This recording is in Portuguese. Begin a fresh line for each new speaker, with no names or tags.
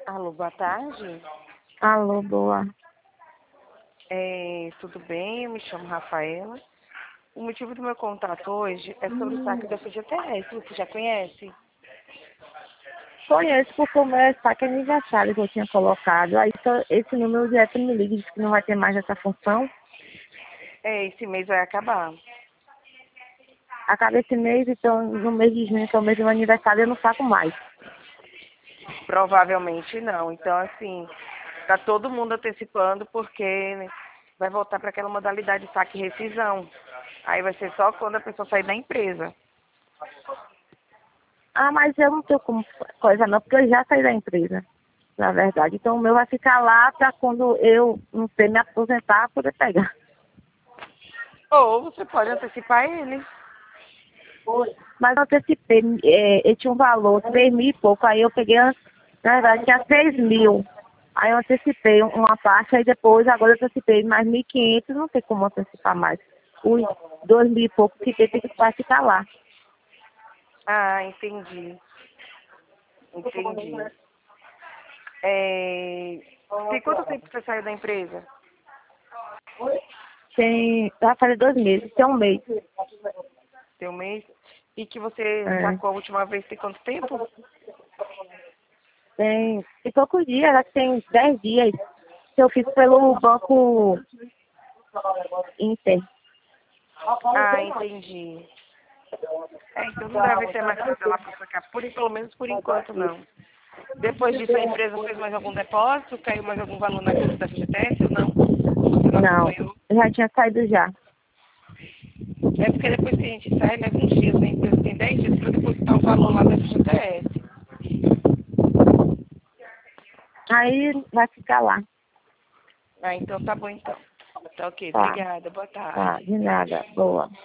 Alô, boa tarde.
Alô, boa.
Tudo bem? Eu me chamo Rafaela. O motivo do meu contato hoje é sobre o saque da FGTS. Você já conhece?
Conheço porque o meu saque é aniversário que eu tinha colocado. Aí esse número direto me liga e diz que não vai ter mais essa função.
Esse mês vai acabar.
Acaba esse mês, então no mês de junho, que é o mês do meu aniversário, eu não saco mais.
Provavelmente não. Então, assim, tá todo mundo antecipando porque vai voltar para aquela modalidade de saque e rescisão. Aí vai ser só quando a pessoa sair da empresa.
Ah, mas eu não tenho como coisa não, porque eu já saí da empresa, na verdade. Então o meu vai ficar lá para quando eu, não sei, me aposentar, poder pegar.
Ou você pode antecipar ele.
Mas eu antecipei, eu tinha um valor, 3.000 e pouco, aí eu peguei, na verdade, tinha 6.000. Aí eu antecipei uma parte, aí depois, agora eu antecipei mais 1.500, não tem como antecipar mais. Os 2.000 e pouco que tem que ficar lá.
Ah, entendi. Entendi. Tem quanto tempo que você saiu da empresa?
Vai fazer 2 meses, tem um mês.
Tem um mês? E que você
É.
sacou a última vez tem quanto tempo?
Tem poucos dias, acho que tem 10 dias que eu fiz pelo Banco Inter.
Ah, entendi. Então não deve ter mais nada lá para sacar, pelo menos por enquanto não. Depois disso a empresa fez mais algum depósito? Caiu mais algum valor na conta da FGTS ou não? Você não
Não,
acompanhou?
eu já tinha saído já.
É porque depois que a gente sai, leva uns dias, né? A empresa tem 10 dias para depositar o valor lá da FGTS.
Aí vai ficar lá.
Ah, então tá bom então. Tá ok,
Tá,
obrigada, boa
tá,
tarde.
de nada. Boa.